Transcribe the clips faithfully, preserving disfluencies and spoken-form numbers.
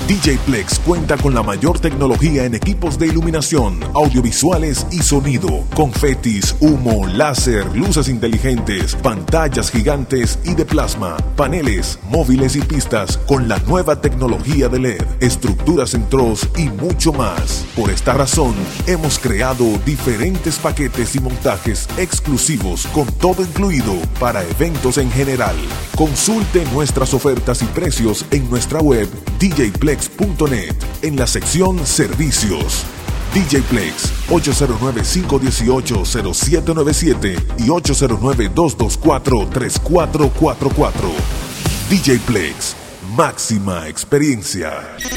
D J Plex cuenta con la mayor tecnología en equipos de iluminación, audiovisuales y sonido, confetis, humo, láser, luces inteligentes, pantallas gigantes y de plasma, paneles, móviles y pistas con la nueva tecnología de L E D, estructuras en troz y mucho más. Por esta razón, hemos creado diferentes paquetes y montajes exclusivos con todo incluido para eventos en general. Consulte nuestras ofertas y precios en nuestra web d j plex punto net en la sección Servicios. D J Plex ocho cero nueve, cinco uno ocho, cero siete nueve siete y ocho cero nueve, dos dos cuatro, tres cuatro cuatro cuatro. D J Plex, máxima experiencia.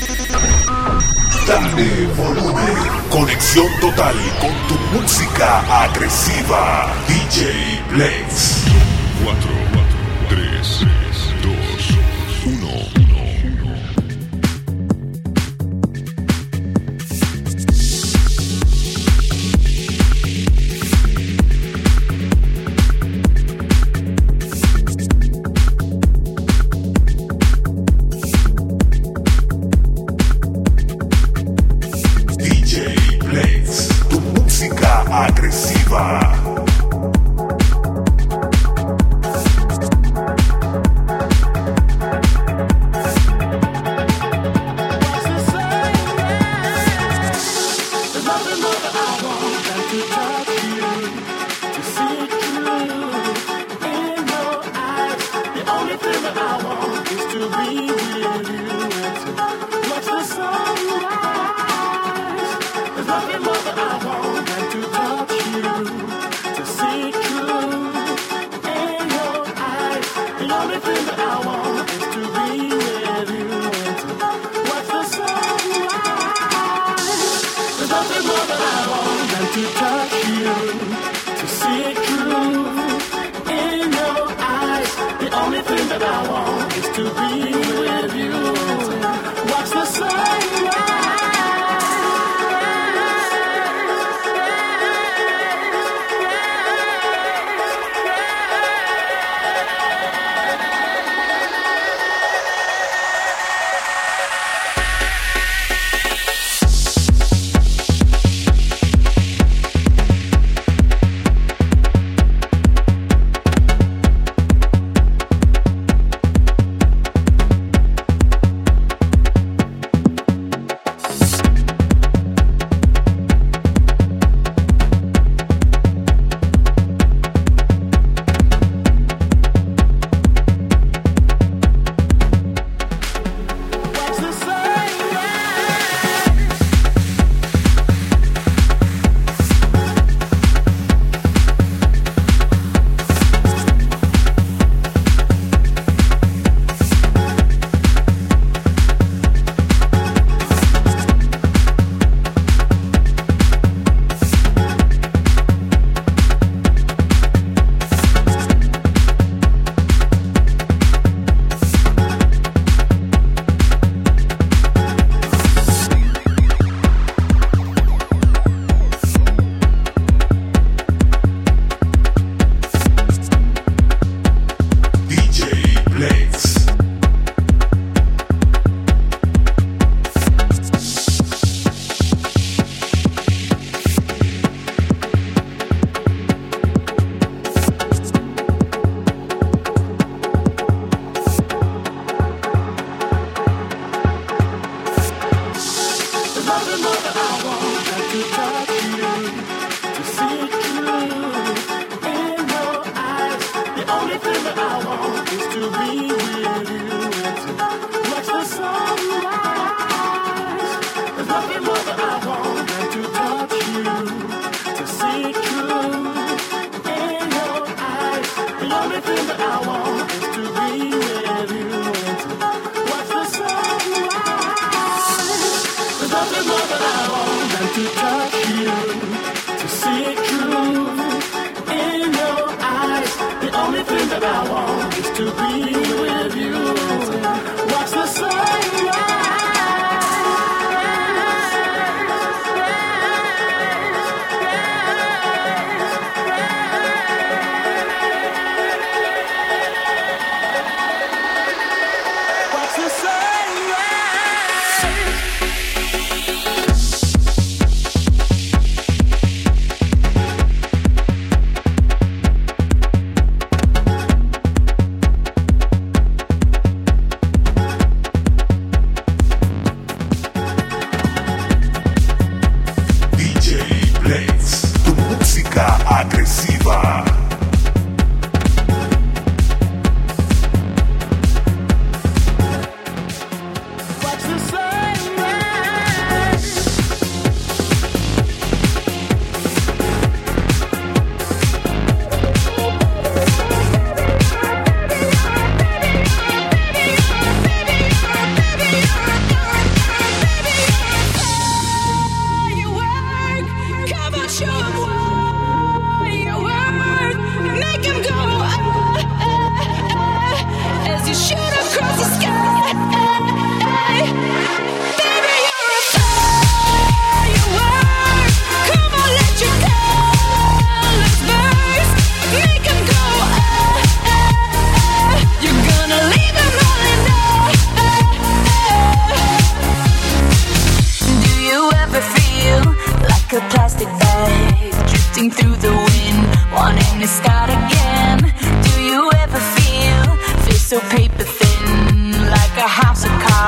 Dale volumen. Conexión total con tu música agresiva. D J Plex. cuatro, tres, dos, uno. Agresiva.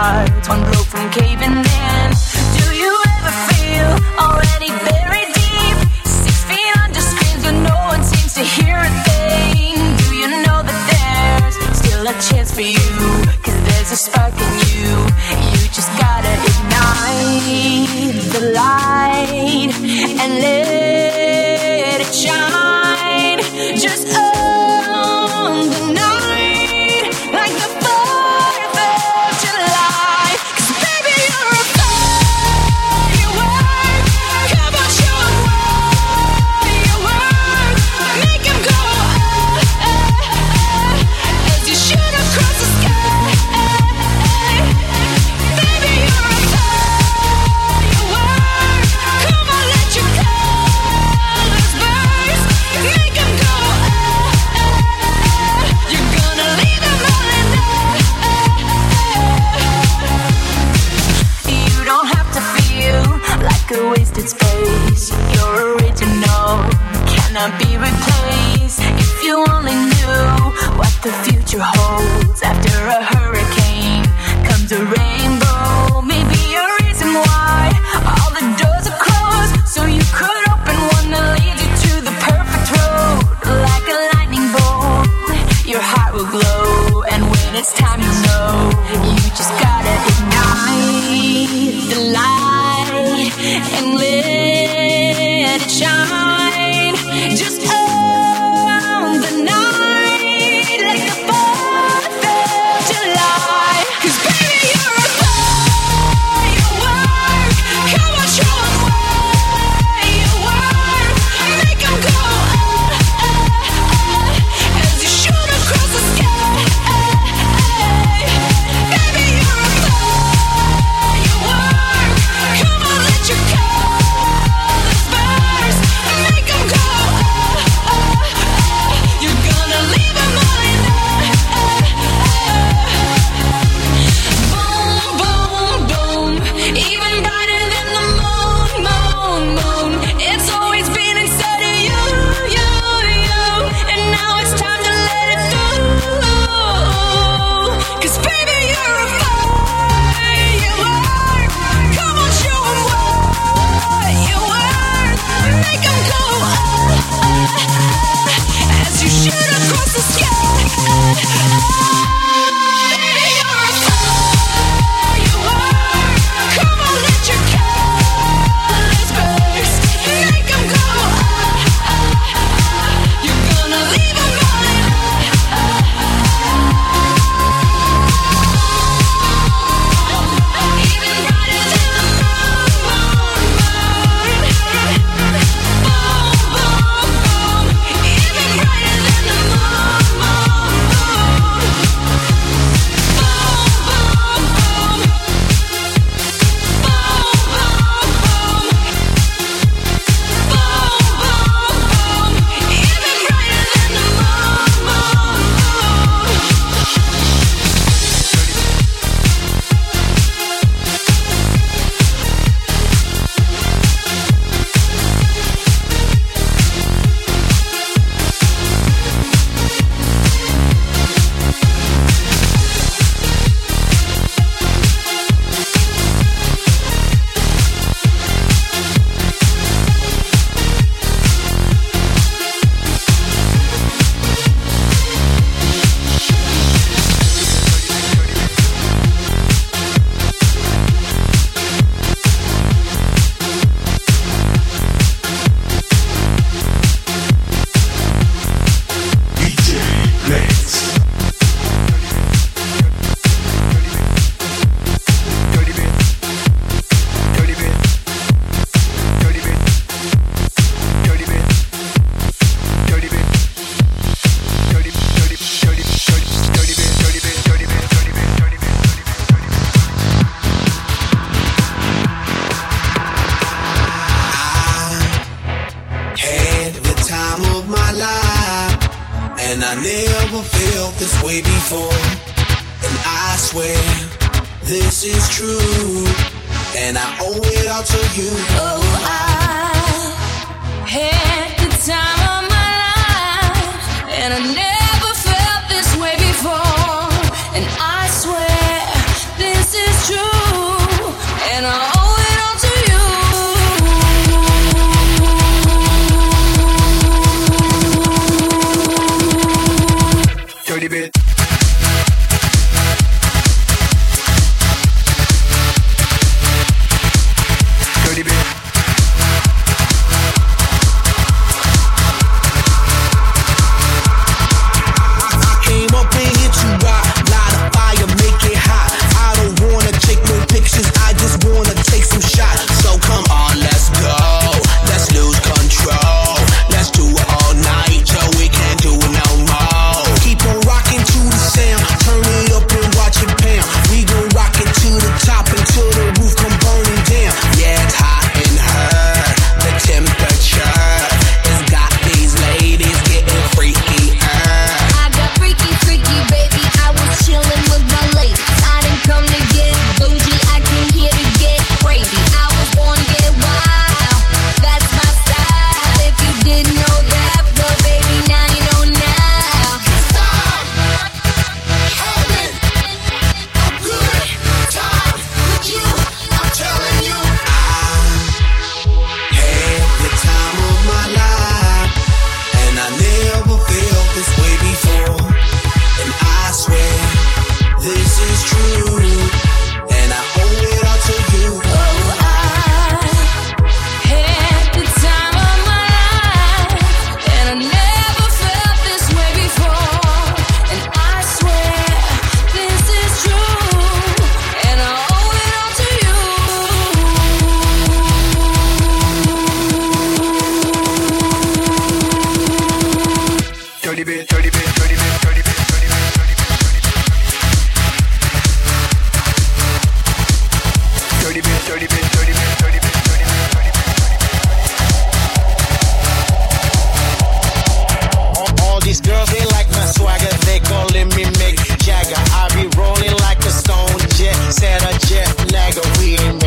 hearts, one blow from caving in. Do you ever feel already buried deep, six feet under screens where no one seems to hear a thing? Do you know that there's still a chance for you? Cause there's a spark in you, you just gotta ignite the light and let it shine. Just own the night like the fourth of July. Cause baby you're a firework. Come on, show 'em what you worth. Make 'em go oh, oh, oh, as you shoot across the sky. Baby you're a firework. Come on, let your colors burst. Make 'em go oh, oh, oh. You're gonna leave them all in there. You don't have to feel like a wasted space. You're original, cannot be replaced. If you only knew what the future holds. After a hurricane comes a rainbow. Maybe a reason why all the doors are closed, so you could open one that leads you to the perfect road. Like a lightning bolt, your heart will glow. And when it's time, you know you just gotta ignite the light and let it shine. Just own the night like the fourth of July. Cause baby you're a firework. Come on, show 'em what you worth. Make 'em go oh, oh, oh, as you shoot across the sky. Baby you're a firework. Come on, let your colors burst. Make 'em go oh, oh, oh. You're gonna leave 'em all in there. Boom, boom, boom. Even brighter than the moon, moon, moon. It's always been inside of you, you, you. And now it's time to let it through. Cause baby you're a firework. Come on, show 'em what you worth. Make 'em go oh, oh, oh, as you shoot across the sky. Baby you're a firework. Come on, let your colors burst. Make 'em go oh, oh, oh. You're gonna leave 'em all in even brighter than the moon, moon, moon. Boom, boom, boom. Even brighter than the moon, moon, moon. Boom, boom, boom. Boom, boom, boom. Boom, boom, boom. Even brighter than the moon, moon, moon. D J Lex. Had the time of my life, and I never felt this way before. And I swear this is true, and I owe it all to you. Oh, I had the time of my life, and I never felt this way before. And I swear this is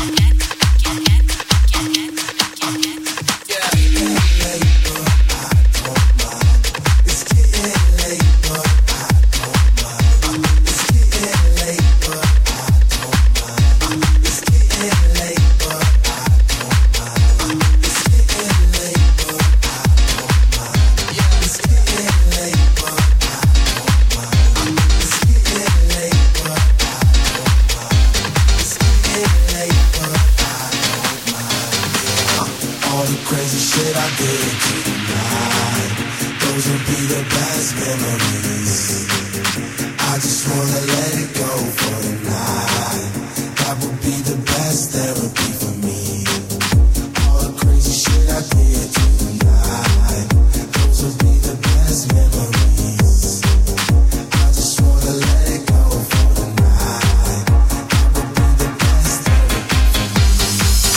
Let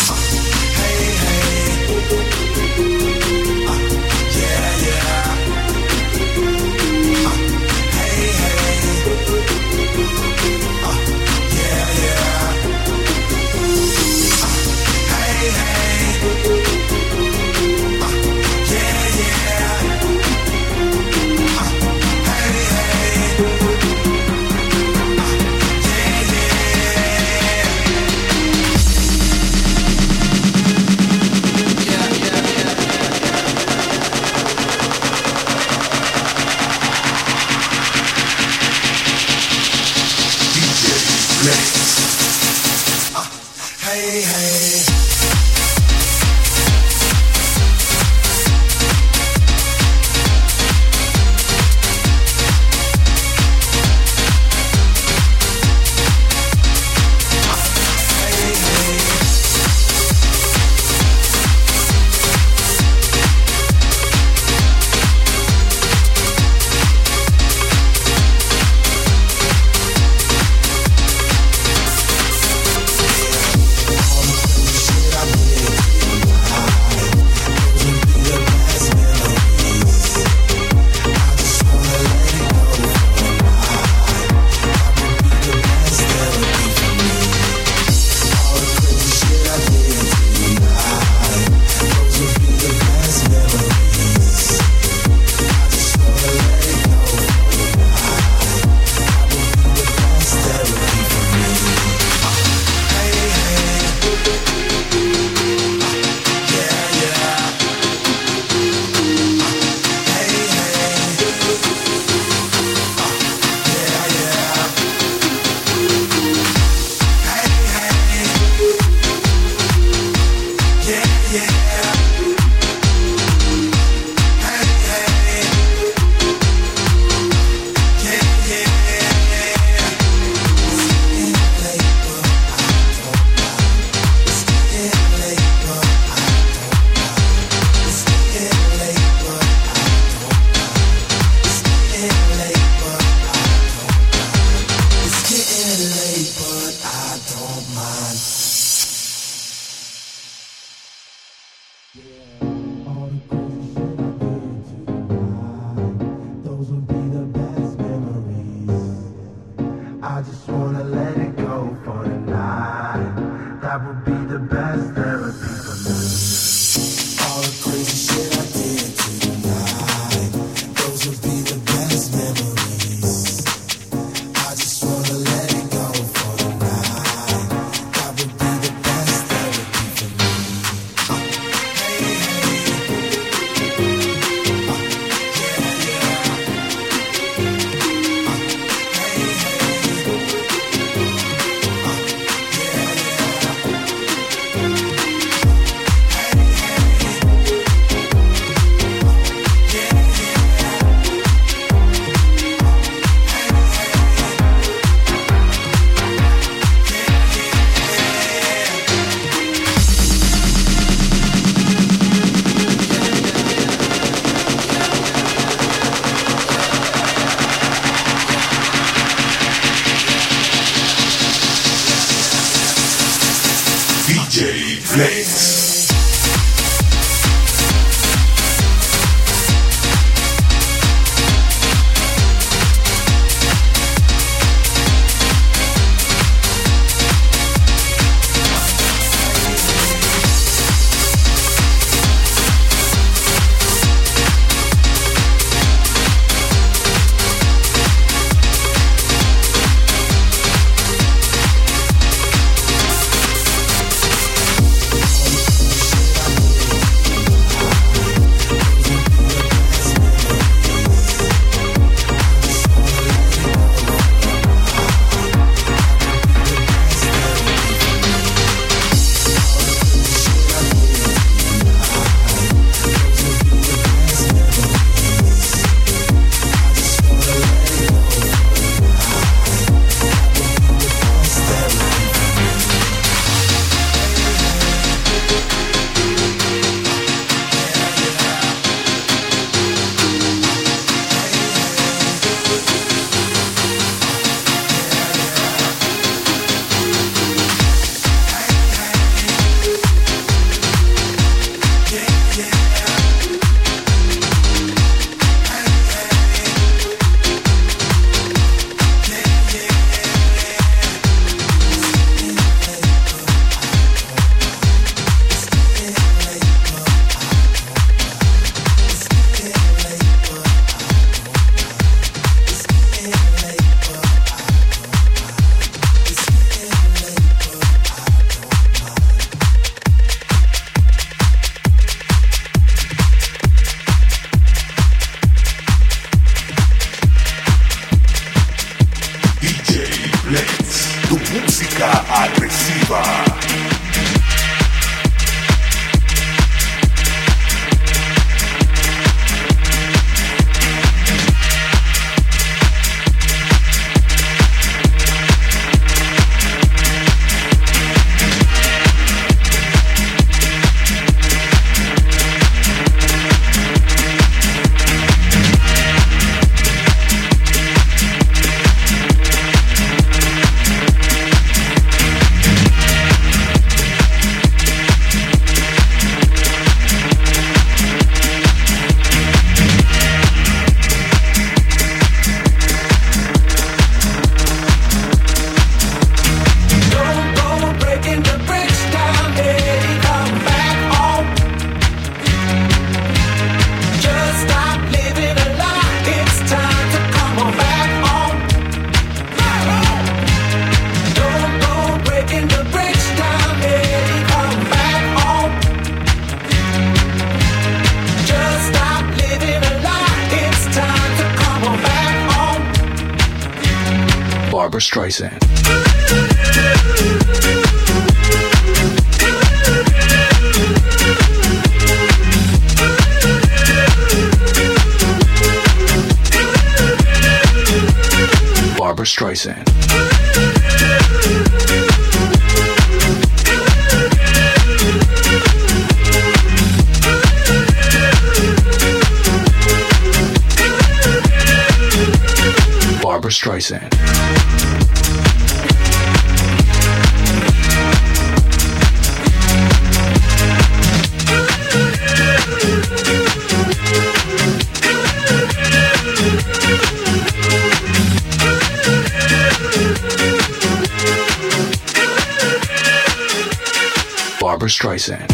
Barbra Streisand. Barbra Streisand. Barbra Streisand. Barbra Streisand.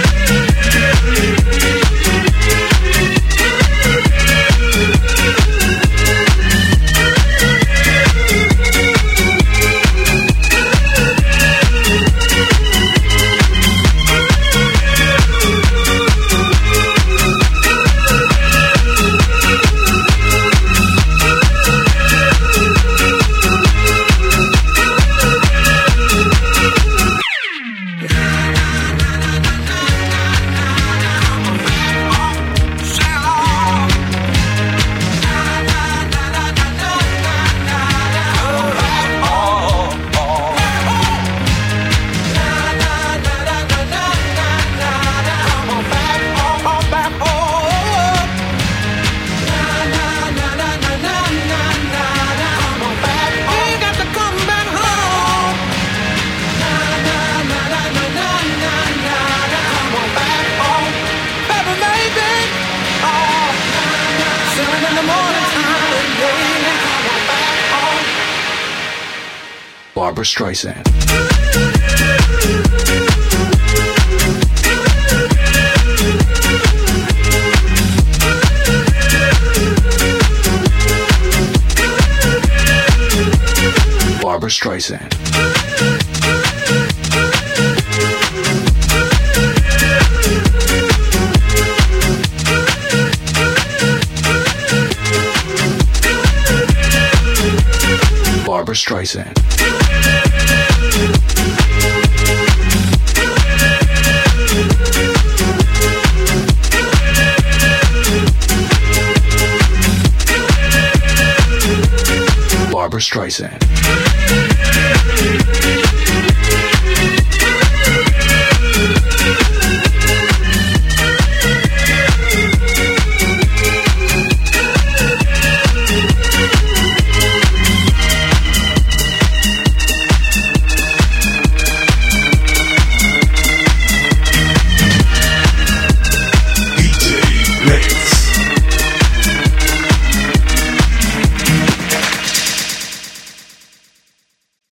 Barbra Streisand. Barbra Streisand. Barbra Streisand. Barbra Streisand.